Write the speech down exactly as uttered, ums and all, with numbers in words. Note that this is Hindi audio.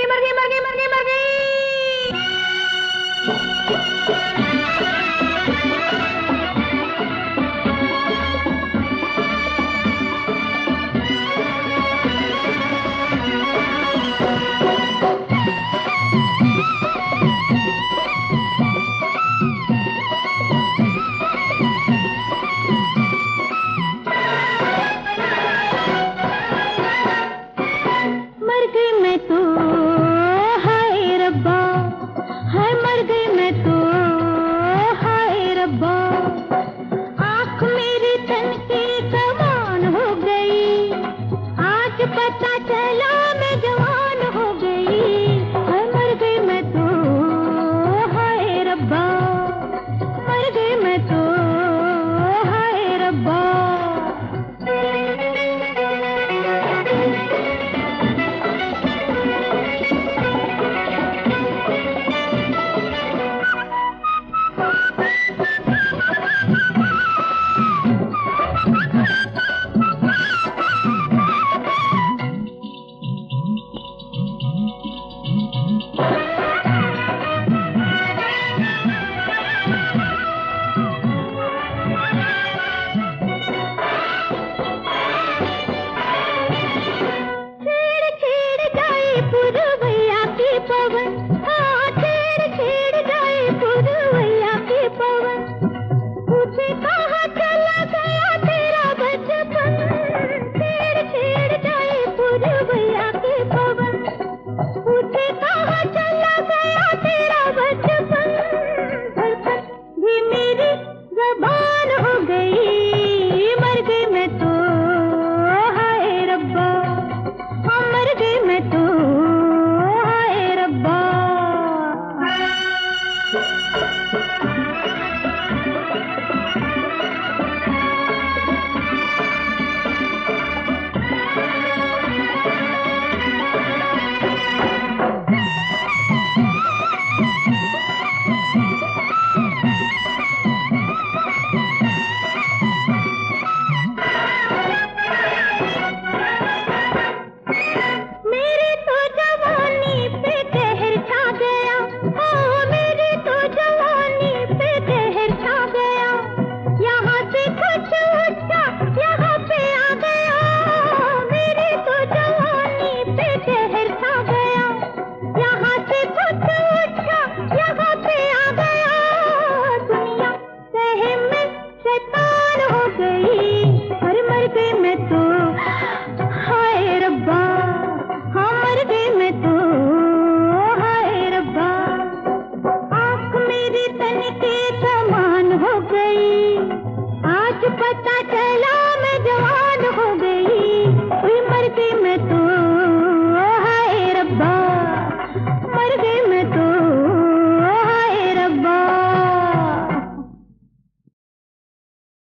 मर गई, मर गई, मर गई, मर गई। मर गई मैं तो, हाय रब्बा, हाय मर गई मैं तो, हाय रब्बा। आँख मेरी तन की कमान हो गई, आज पता चला मैं जवान हो गई। हाय मर गई मैं तो, हाय रब्बा, मर गई मैं तो, हाय रब्बा। पुरवैया की पवन, हाँ छेड़ छेड़ जाए पुरवैया की पवन। पूछे कहाँ चला गया तेरा बचपन, छेड़ छेड़ जाए पुरवैया की पवन। पूछे कहाँ चला गया तेरा बचपन, धड़कन भी मेरी ज़बान हो गई। मर गई मैं तो, हाय रब्बा, हाँ मर गई मैं तो, हाय रब्बा। मेरी तो जवानी पे कहर छा गया, ओ मेरी तो जवानी पे कहर छा गया। यहाँ से कुछ उठा यहाँ पे आ गया, मेरी तो जवानी पे कहर छा गया। यहाँ से कुछ उठा यहाँ पे आ गया, दुनिया कहे मैं शैतान हो गई। अरे मर गई मैं तो, हाय रब्बा, हाँ मर गई मैं तो, हाय रब्बा। आँख मेरी तन की कमान हो गई, आज पता चला